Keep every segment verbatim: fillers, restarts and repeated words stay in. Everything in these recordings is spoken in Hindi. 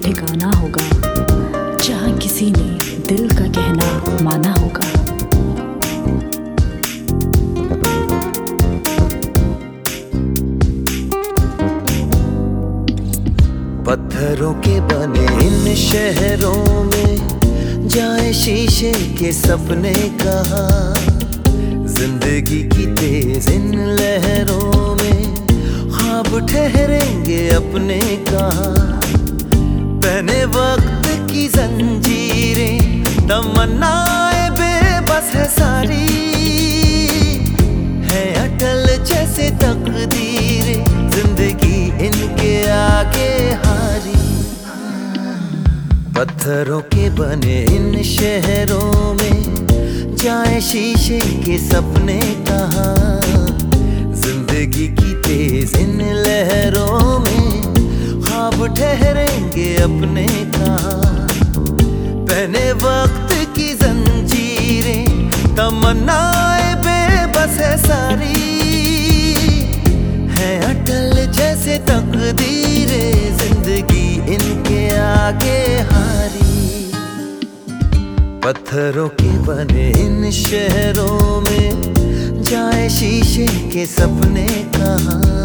ठिकाना होगा जहाँ किसी ने दिल का कहना माना होगा। पत्थरों के बने इन शहरों में जाए शीशे के सपने कहाँ, जिंदगी की तेज इन लहरों में ख्वाब ठहरेंगे अपने कहाँ। पहने वक्त की जंजीरें तमन्नाएं बेबस है सारी, है अटल जैसे तकदीरें जिंदगी इनके आगे हारी। पत्थरों के बने इन शहरों में जाए शीशे के सपने कहाँ, जिंदगी की तेज इन लहरों में ख्वाब ठहरेंगे अपने कहाँ। पहने वक्त की जंजीरें तमन्नाएं बेबस है सारी, है अटल जैसे तकदीरें जिंदगी इनके आगे हारी। पत्थरों के बने इन शहरों में जाए शीशे के सपने कहाँ।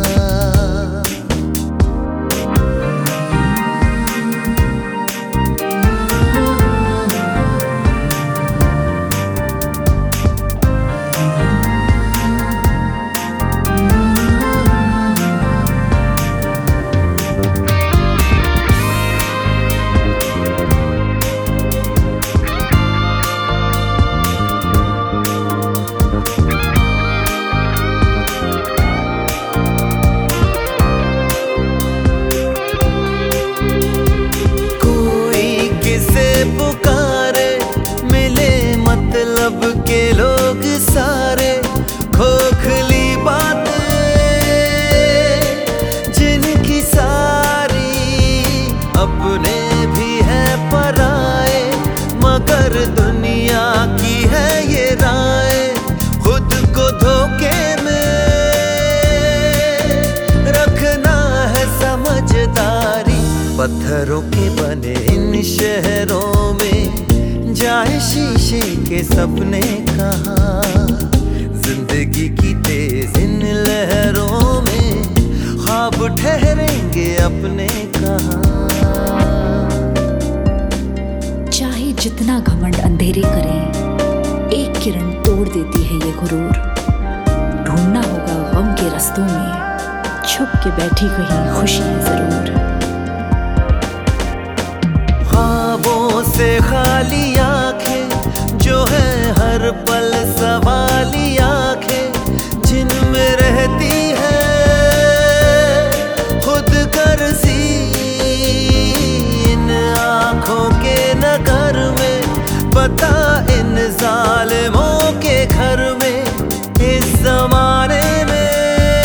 पुकारे मिले मतलब के लोग सारे, खोखली बातें जिनकी सारी अपने भी है पराए, मगर दुनिया की है ये राय। खुद को धोखे में रखना है समझदारी। पत्थरों के बने इन शहरों में जाए शीशे के सपने कहाँ, जिंदगी की तेज इन लहरों में ख्वाब ठहरेंगे अपने कहाँ। चाहे जितना घमंड अंधेरे करे, एक किरण तोड़ देती है ये गुरूर। ढूंढना होगा गम के रास्तों में छुप के बैठी कहीं खुशी जरूर। ख्वाबों से खाली आंखें जो है हर पल सवाली आंखें, जिनमें रहती है खुद गर्जी। इन आंखों के नगर में पता इन जालिमों के घर में, इस जमाने में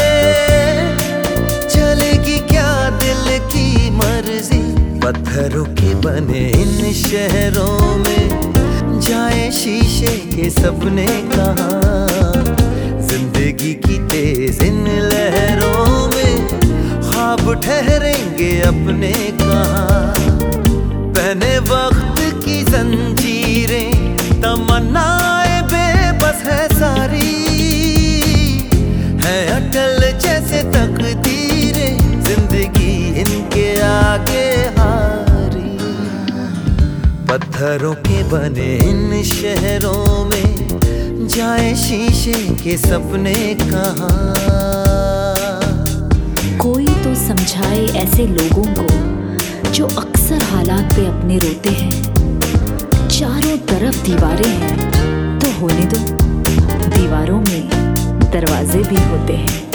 चलेगी क्या दिल की मर्जी। पत्थरों के बने इन शहरों में जाए शीशे के सपने कहाँ, जिंदगी की तेज इन लहरों में ख्वाब ठहरेंगे अपने कहाँ। पहने वक्त की जंजीरें तमन्नाएं बेबस है सारी, है अटल जैसे तकदीरें जिंदगी इनके आगे हारी। पत्थरों के बने इन शहरों में जाए शीशे के सपने कहाँ। कोई तो समझाए ऐसे लोगों को जो अक्सर हालात पे अपने रोते हैं। चारों तरफ दीवारें हैं तो होने दो, दीवारों में दरवाजे भी होते हैं।